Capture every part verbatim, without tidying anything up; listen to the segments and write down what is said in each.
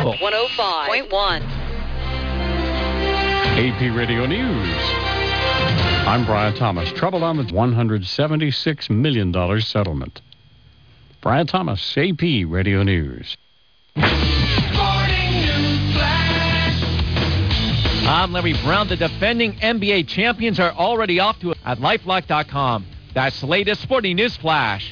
Louisville. one oh five point one. A P Radio News. I'm Brian Thomas. Trouble on the one hundred seventy-six million dollars settlement. Brian Thomas, A P Radio News. I'm Larry Brown. The defending N B A champions are already off to at lifelock dot com. That's the latest sporting news flash.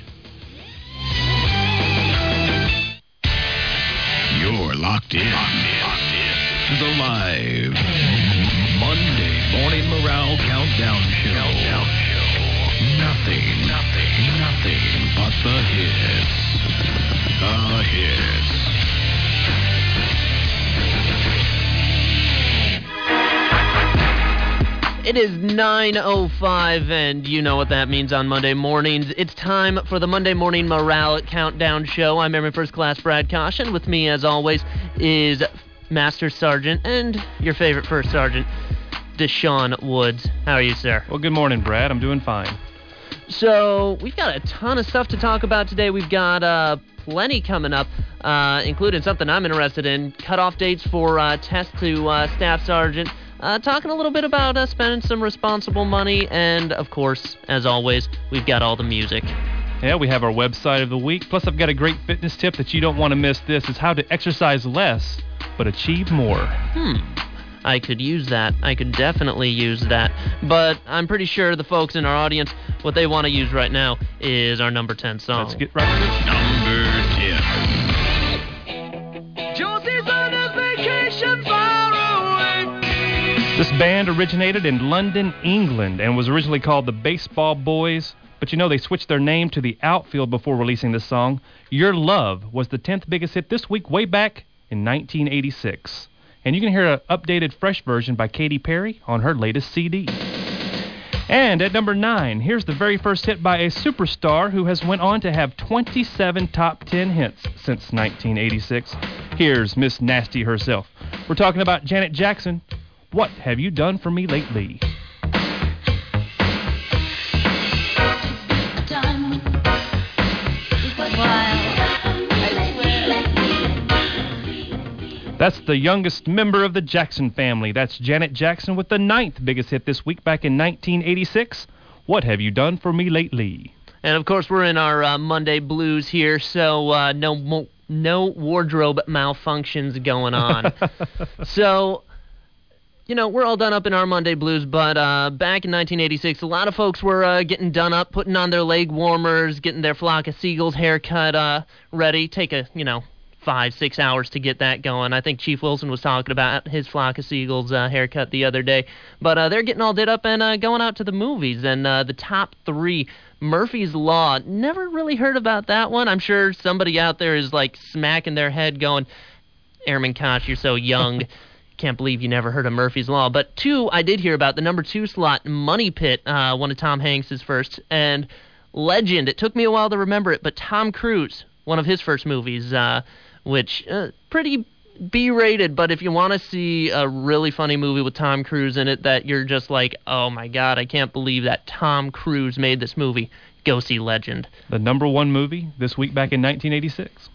You're locked in, locked in, locked in to the live Monday Morning Morale Countdown Show. Countdown Show. Nothing, nothing, nothing but the hits. The hits. It is nine oh five, and you know what that means on Monday mornings. It's time for the Monday Morning Morale Countdown Show. I'm Airman First Class Brad Caution. With me, as always, is Master Sergeant and your favorite First Sergeant, Deshaun Woods. How are you, sir? Well, good morning, Brad. I'm doing fine. So, we've got a ton of stuff to talk about today. We've got uh, plenty coming up, uh, including something I'm interested in, cutoff dates for uh, tests to uh, Staff Sergeant. Uh, talking a little bit about uh, spending some responsible money, and, of course, as always, we've got all the music. Yeah, we have our website of the week. Plus, I've got a great fitness tip that you don't want to miss. This is how to exercise less, but achieve more. Hmm. I could use that. I could definitely use that. But I'm pretty sure the folks in our audience, what they want to use right now is our number ten song. Let's get right to it. Number ten. Josie's on a vacation far away. This band originated in London, England, and was originally called the Baseball Boys. But you know, they switched their name to the Outfield before releasing this song. Your Love was the tenth biggest hit this week, way back in nineteen eighty-six. And you can hear an updated, fresh version by Katy Perry on her latest C D. And at number nine, here's the very first hit by a superstar who has went on to have twenty-seven top ten hits since nineteen eighty-six. Here's Miss Nasty herself. We're talking about Janet Jackson. What have you done for me lately? That's the youngest member of the Jackson family. That's Janet Jackson with the ninth biggest hit this week back in nineteen eighty-six. What have you done for me lately? And, of course, we're in our uh, Monday blues here, so uh, no mo- no wardrobe malfunctions going on. So... You know, we're all done up in our Monday blues, but uh, back in nineteen eighty-six, a lot of folks were uh, getting done up, putting on their leg warmers, getting their Flock of Seagulls haircut uh, ready. Take a, you know, five, six hours to get that going. I think Chief Wilson was talking about his Flock of Seagulls uh, haircut the other day. But uh, they're getting all did up and uh, going out to the movies. And uh, the top three, Murphy's Law, never really heard about that one. I'm sure somebody out there is, like, smacking their head going, Airman Kosh, you're so young. Can't believe you never heard of Murphy's Law. But two, I did hear about the number two slot, Money Pit, uh, one of Tom Hanks' first, and Legend. It took me a while to remember it, but Tom Cruise, one of his first movies, uh, which uh, pretty B-rated. But if you want to see a really funny movie with Tom Cruise in it that you're just like, oh my God, I can't believe that Tom Cruise made this movie, go see Legend. The number one movie this week back in nineteen eighty-six.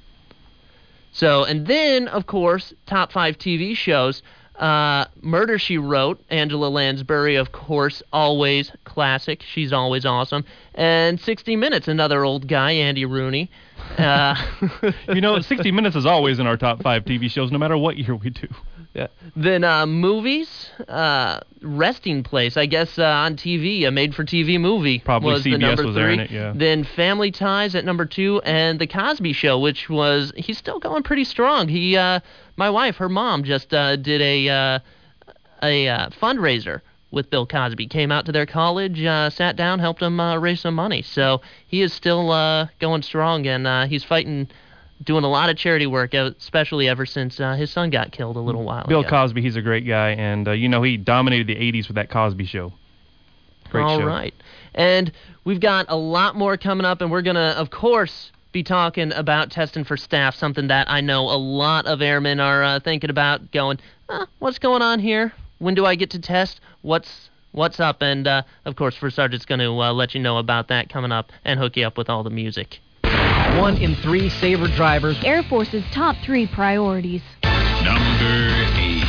So, and then, of course, top five T V shows. Uh, Murder, She Wrote, Angela Lansbury, of course, always classic. She's always awesome. And sixty minutes, another old guy, Andy Rooney. Uh, you know, sixty minutes is always in our top five T V shows, no matter what year we do. Yeah. Then uh, movies, uh, Resting Place, I guess uh, on T V, a made-for-T V movie. Probably was C B S the number was three. airing it, yeah. Then Family Ties at number two, and The Cosby Show, which was, he's still going pretty strong. He, uh, my wife, her mom, just uh, did a uh, a uh, fundraiser with Bill Cosby. Came out to their college, uh, sat down, helped him uh, raise some money. So he is still uh, going strong, and uh, he's fighting... doing a lot of charity work, especially ever since uh, his son got killed a little while Bill ago. Cosby, he's a great guy, and, uh, you know, he dominated the eighties with that Cosby Show. Great All show. right. And we've got a lot more coming up, and we're going to, of course, be talking about testing for staff, something that I know a lot of airmen are uh, thinking about, going, huh, what's going on here? When do I get to test? What's what's up? And, uh, of course, First Sergeant's going to uh, let you know about that coming up and hook you up with all the music. One in three Sabre drivers. Air Force's top three priorities. Number eight.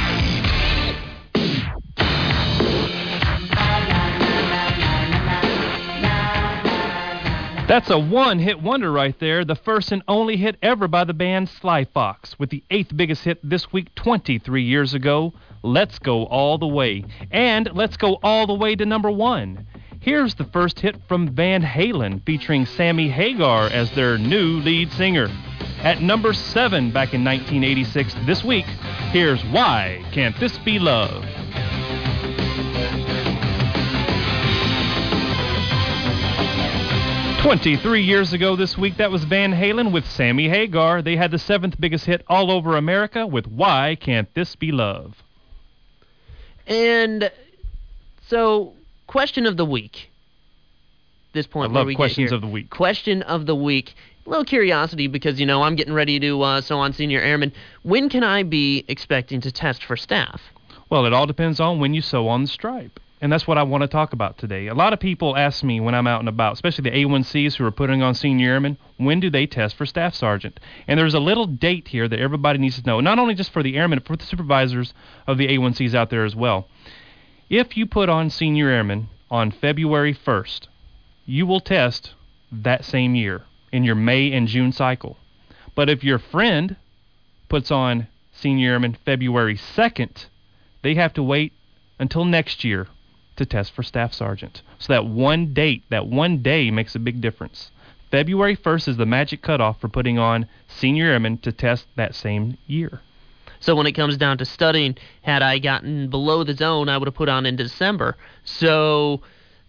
That's a one-hit wonder right there, the first and only hit ever by the band Sly Fox, with the eighth biggest hit this week twenty-three years ago, Let's Go All the Way. And let's go all the way to number one. Here's the first hit from Van Halen, featuring Sammy Hagar as their new lead singer. At number seven back in nineteen eighty-six, this week, here's Why Can't This Be Love? twenty-three years ago this week, that was Van Halen with Sammy Hagar. They had the seventh biggest hit all over America with Why Can't This Be Love? And so, question of the week. This point I where love we questions get here. of the week. Question of the week. A little curiosity because, you know, I'm getting ready to uh, sew on Senior Airman. When can I be expecting to test for staff? Well, it all depends on when you sew on the stripe. And that's what I want to talk about today. A lot of people ask me when I'm out and about, especially the A one Cs who are putting on senior airmen, when do they test for staff sergeant? And there's a little date here that everybody needs to know, not only just for the airmen, but for the supervisors of the A one Cs out there as well. If you put on senior airmen on February first, you will test that same year in your May and June cycle. But if your friend puts on senior airmen February second, they have to wait until next year to test for staff sergeant. So that one date, that one day makes a big difference. February first is the magic cutoff for putting on senior airmen to test that same year. So when it comes down to studying, had I gotten below the zone, I would have put on in December. So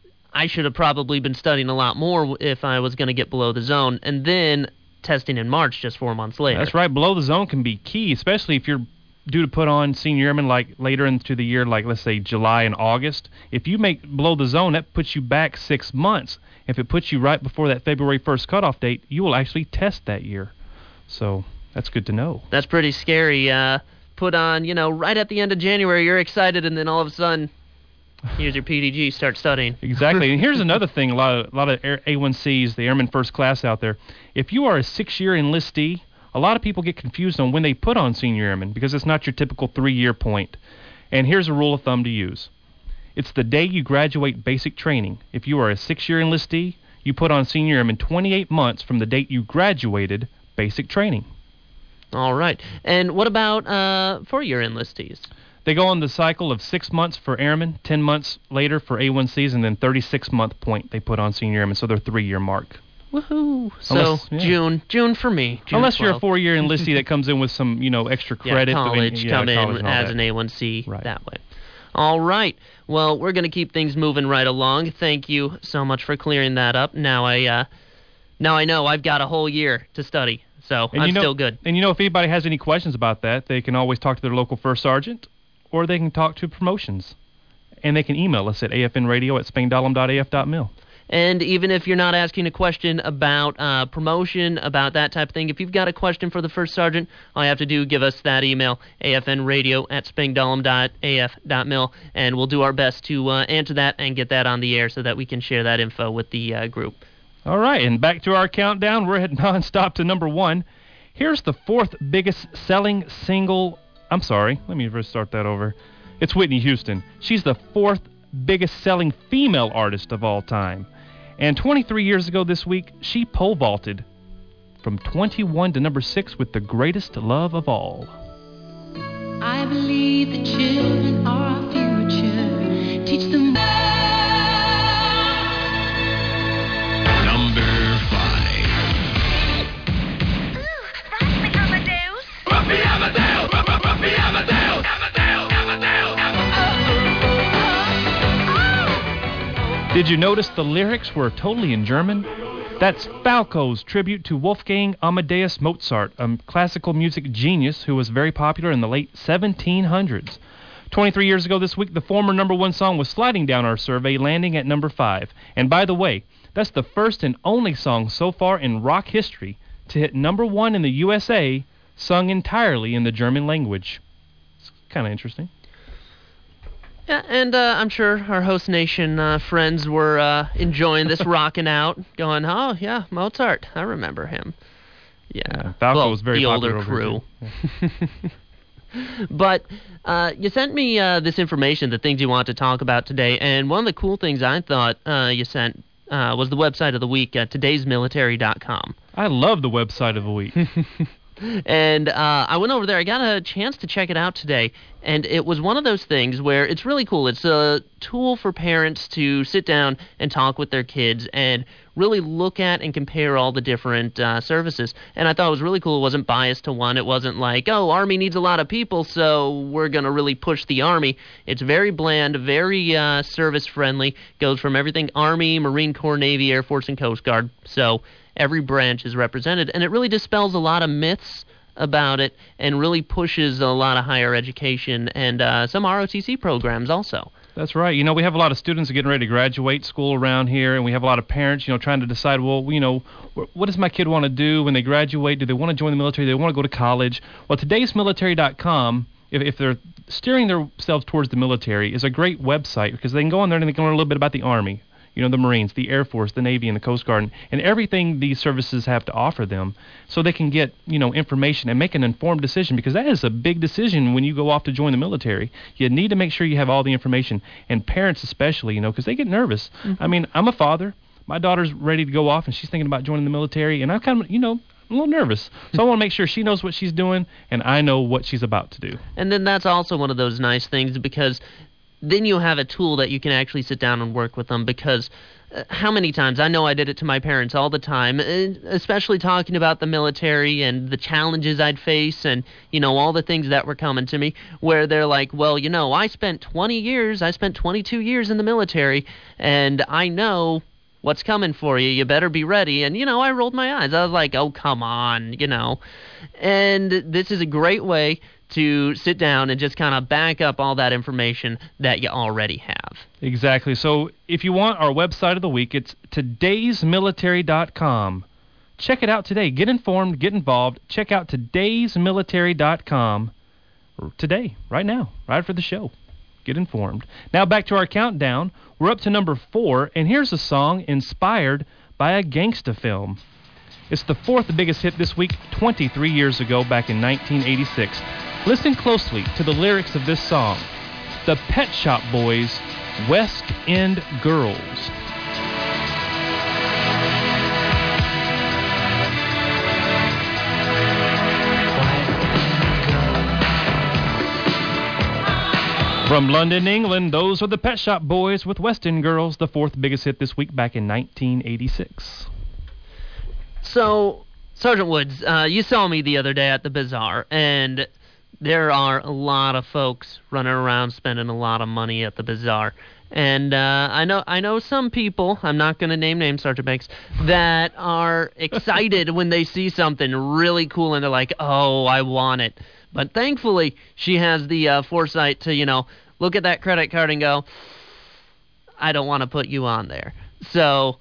I should have probably been studying a lot more if I was going to get below the zone. And then testing in March just four months later. That's right. Below the zone can be key, especially if you're due to put on senior airmen like later into the year, like let's say July and August. If you make below the zone, that puts you back six months. If it puts you right before that February first cutoff date, you will actually test that year. So that's good to know. That's pretty scary. Uh, put on, you know, right at the end of January, you're excited, and then all of a sudden, here's your P D G, start studying. Exactly. And here's another thing, a lot of, a lot of A one Cs, the Airman First Class out there. If you are a six-year enlistee, a lot of people get confused on when they put on senior airmen because it's not your typical three-year point. And here's a rule of thumb to use. It's the day you graduate basic training. If you are a six-year enlistee, you put on senior airmen twenty-eight months from the date you graduated basic training. All right. And what about uh, four-year enlistees? They go on the cycle of six months for airmen, ten months later for A one Cs, and then thirty-six month point they put on senior airmen, so they're three-year mark. Woohoo! So Unless, yeah. June, June for me. June Unless you're a twelfth. four-year enlistee that comes in with some, you know, extra credit. Yeah, college, yeah, come college in and all as that. an A one C Right. that way. All right. Well, we're going to keep things moving right along. Thank you so much for clearing that up. Now I, uh, now I know I've got a whole year to study, so And I'm you know, still good. And you know, if anybody has any questions about that, they can always talk to their local first sergeant, or they can talk to promotions, and they can email us at afnradio at spangdahlem dot a f dot mil. And even if you're not asking a question about uh, promotion, about that type of thing, if you've got a question for the first sergeant, all you have to do, give us that email, afnradio at spangdahlem dot a f dot mil, and we'll do our best to uh, answer that and get that on the air so that we can share that info with the uh, group. All right, and back to our countdown. We're heading nonstop to number one. Here's the fourth biggest selling single. I'm sorry, let me start that over. It's Whitney Houston. She's the fourth biggest selling female artist of all time. And twenty-three years ago this week, she pole vaulted from twenty-one to number six with The Greatest Love of All. I believe the children are our future. Teach them. Number five. Ooh, that's the Amadeus. Ruffy Amadeus. Ruffy Amadeus. Amadeus. Amadeus. Did you notice the lyrics were totally in German? That's Falco's tribute to Wolfgang Amadeus Mozart, a classical music genius who was very popular in the late seventeen hundreds. twenty-three years ago this week, the former number one song was sliding down our survey, landing at number five. And by the way, that's the first and only song so far in rock history to hit number one in the U S A, sung entirely in the German language. It's kind of interesting. Yeah, and uh, I'm sure our host nation uh, friends were uh, enjoying this rocking out, going, oh, yeah, Mozart, I remember him. Yeah, Yeah, Falco well, was very the popular older over crew. here. But uh, you sent me uh, this information, the things you want to talk about today, and one of the cool things I thought uh, you sent uh, was the website of the week, uh, todays military dot com. I love the website of the week. And uh, I went over there. I got a chance to check it out today, and it was one of those things where it's really cool. It's a tool for parents to sit down and talk with their kids and really look at and compare all the different uh, services. And I thought it was really cool. It wasn't biased to one. It wasn't like, oh, Army needs a lot of people, so we're going to really push the Army. It's very bland, very uh, service-friendly. Goes from everything Army, Marine Corps, Navy, Air Force, and Coast Guard. So every branch is represented, and it really dispels a lot of myths about it and really pushes a lot of higher education and uh, some R O T C programs also. That's right. You know, we have a lot of students getting ready to graduate school around here, and we have a lot of parents, you know, trying to decide, well, you know, what does my kid want to do when they graduate? Do they want to join the military? Do they want to go to college? Well, todays military dot com, if, if they're steering themselves towards the military, is a great website because they can go on there and they can learn a little bit about the Army, you know, the Marines, the Air Force, the Navy, and the Coast Guard, and, and everything these services have to offer them so they can get, you know, information and make an informed decision, because that is a big decision when you go off to join the military. You need to make sure you have all the information, and parents especially, you know, because they get nervous. Mm-hmm. I mean, I'm a father. My daughter's ready to go off, and she's thinking about joining the military, and I'm kind of, you know, a little nervous. So I want to make sure she knows what she's doing, and I know what she's about to do. And then that's also one of those nice things, because then you have a tool that you can actually sit down and work with them, because uh, how many times, I know I did it to my parents all the time, uh, especially talking about the military and the challenges I'd face and, you know, all the things that were coming to me, where they're like, well, you know, I spent twenty years, I spent twenty-two years in the military, and I know what's coming for you. You better be ready. And, you know, I rolled my eyes. I was like, oh, come on, you know. And this is a great way to sit down and just kind of back up all that information that you already have. Exactly. So if you want our website of the week, it's todays military dot com. Check it out today. Get informed, get involved. Check out todays military dot com today, right now, right after the show. Get informed. Now back to our countdown. We're up to number four, and here's a song inspired by a gangsta film. It's the fourth biggest hit this week, twenty-three years ago, back in nineteen eighty-six. Listen closely to the lyrics of this song. The Pet Shop Boys, West End Girls. From London, England, those are the Pet Shop Boys with West End Girls, the fourth biggest hit this week back in nineteen eighty-six. So, Sergeant Woods, uh, you saw me the other day at the bazaar, and there are a lot of folks running around spending a lot of money at the bazaar. And uh, I know I know some people, I'm not going to name names, Sergeant Banks, that are excited when they see something really cool and they're like, oh, I want it. But thankfully, she has the uh, foresight to, you know, look at that credit card and go, I don't want to put you on there. So,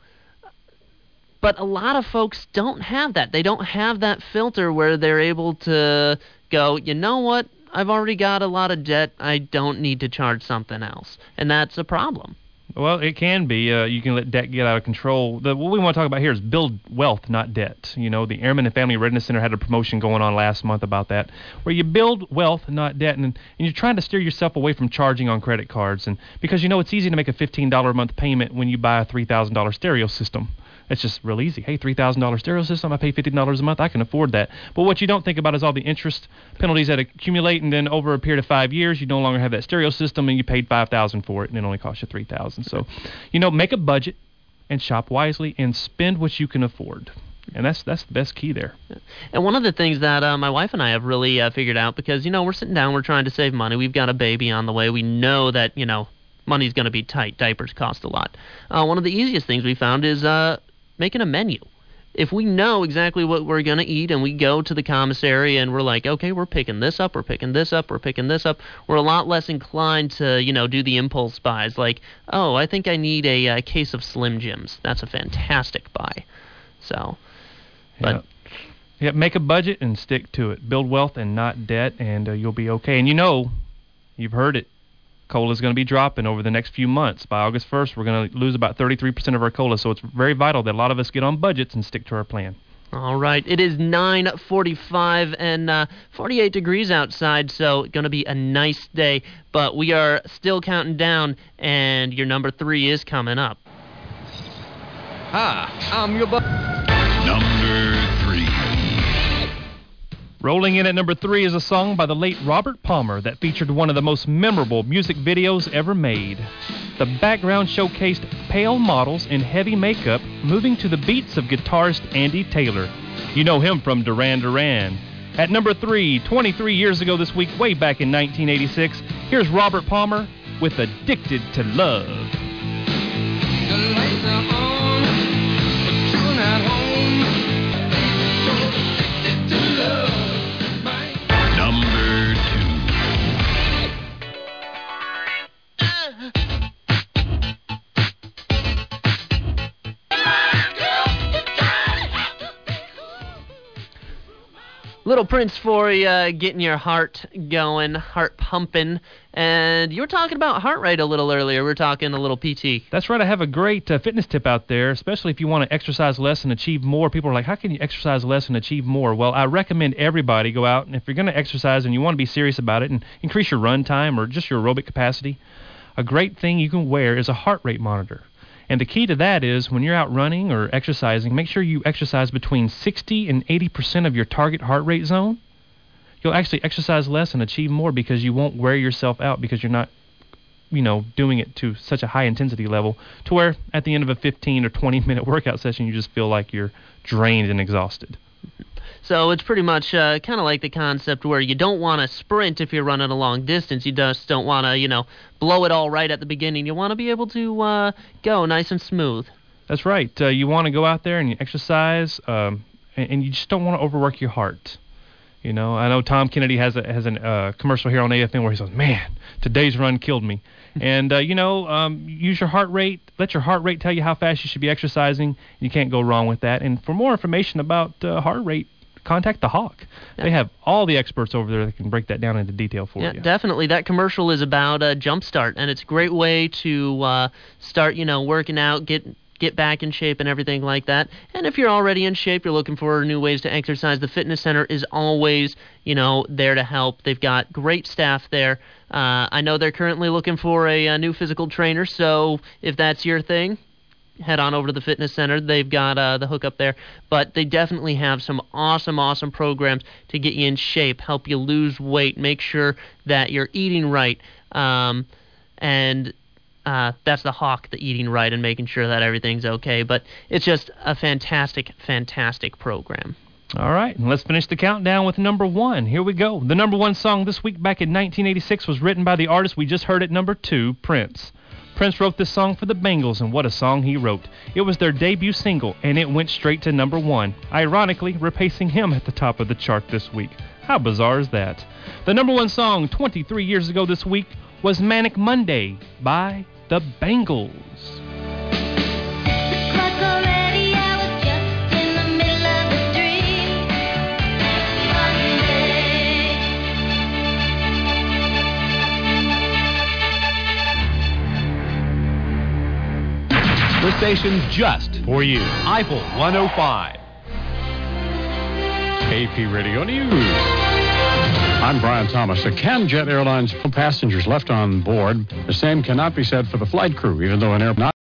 but a lot of folks don't have that. They don't have that filter where they're able to go, you know what, I've already got a lot of debt. I don't need to charge something else. And that's a problem. Well, it can be. Uh, you can let debt get out of control. The, what we want to talk about here is build wealth, not debt. You know, the Airmen and Family Readiness Center had a promotion going on last month about that, where you build wealth, not debt, and, and you're trying to steer yourself away from charging on credit cards. And because, you know, it's easy to make a fifteen dollars a month payment when you buy a three thousand dollars stereo system. It's just real easy. Hey, three thousand dollars stereo system, I pay fifteen dollars a month, I can afford that. But what you don't think about is all the interest penalties that accumulate, and then over a period of five years, you no longer have that stereo system, and you paid five thousand dollars for it, and it only cost you three thousand dollars. So, you know, make a budget and shop wisely and spend what you can afford. And that's that's the best key there. And one of the things that uh, my wife and I have really uh, figured out, because, you know, we're sitting down, we're trying to save money, we've got a baby on the way, we know that, you know, money's going to be tight, diapers cost a lot. Uh, one of the easiest things we found is uh, making a menu. If we know exactly what we're going to eat and we go to the commissary and we're like, okay, we're picking this up, we're picking this up, we're picking this up, we're a lot less inclined to, you know, do the impulse buys like, oh, I think I need a, a case of Slim Jims. That's a fantastic buy. So, but... Yeah. Yeah, make a budget and stick to it. Build wealth and not debt, and uh, you'll be okay. And you know, you've heard it, cola is going to be dropping over the next few months. By August first, we're going to lose about thirty-three percent of our cola, so it's very vital that a lot of us get on budgets and stick to our plan. All right, it is nine forty-five and uh, forty-eight degrees outside, so going to be a nice day. But we are still counting down, and your number three is coming up. Hi, I'm your bu- Number three. Rolling in at number three is a song by the late Robert Palmer that featured one of the most memorable music videos ever made. The background showcased pale models in heavy makeup moving to the beats of guitarist Andy Taylor. You know him from Duran Duran. At number three, twenty-three years ago this week, way back in nineteen eighty-six, here's Robert Palmer with Addicted to Love. The lights are on, but you're not home. So addicted to love. Number two. Little Prince for you, uh, getting your heart going, heart pumping. And you were talking about heart rate a little earlier. We were talking a little P T. That's right. I have a great uh, fitness tip out there, especially if you want to exercise less and achieve more. People are like, how can you exercise less and achieve more? Well, I recommend everybody go out, and if you're going to exercise and you want to be serious about it and increase your run time or just your aerobic capacity, a great thing you can wear is a heart rate monitor. And the key to that is when you're out running or exercising, make sure you exercise between sixty and eighty percent of your target heart rate zone. You'll actually exercise less and achieve more because you won't wear yourself out because you're not, you know, doing it to such a high intensity level to where at the end of a fifteen or twenty minute workout session, you just feel like you're drained and exhausted. So it's pretty much uh, kind of like the concept where you don't want to sprint if you're running a long distance. You just don't want to, you know, blow it all right at the beginning. You want to be able to uh, go nice and smooth. That's right. Uh, you want to go out there and you exercise, um, and, and you just don't want to overwork your heart. You know, I know Tom Kennedy has a has a uh, commercial here on A F M where he says, "Man, today's run killed me." And uh, you know, um, use your heart rate. Let your heart rate tell you how fast you should be exercising. You can't go wrong with that. And for more information about uh, heart rate, contact the Hawk. Yeah. They have all the experts over there that can break that down into detail for yeah, you. Definitely. That commercial is about a Jumpstart, and it's a great way to uh, start, you know, working out, get get back in shape and everything like that. And if you're already in shape, you're looking for new ways to exercise, the fitness center is always, you know, there to help. They've got great staff there. Uh, I know they're currently looking for a, a new physical trainer, so if that's your thing, head on over to the fitness center. They've got uh, the hookup there. But they definitely have some awesome, awesome programs to get you in shape, help you lose weight, make sure that you're eating right. Um, and uh, that's the Hawk, the eating right and making sure that everything's okay. But it's just a fantastic, fantastic program. All right, and let's finish the countdown with number one. Here we go. The number one song this week back in nineteen eighty-six was written by the artist we just heard at number two, Prince. Prince wrote this song for the Bengals, and what a song he wrote. It was their debut single, and it went straight to number one, ironically replacing him at the top of the chart this week. How bizarre is that? The number one song twenty-three years ago this week was Manic Monday by the Bengals. The station's just for you. Eiffel one oh five. A P Radio News. I'm Brian Thomas. The Camjet Airlines passengers left on board. The same cannot be said for the flight crew, even though an airplane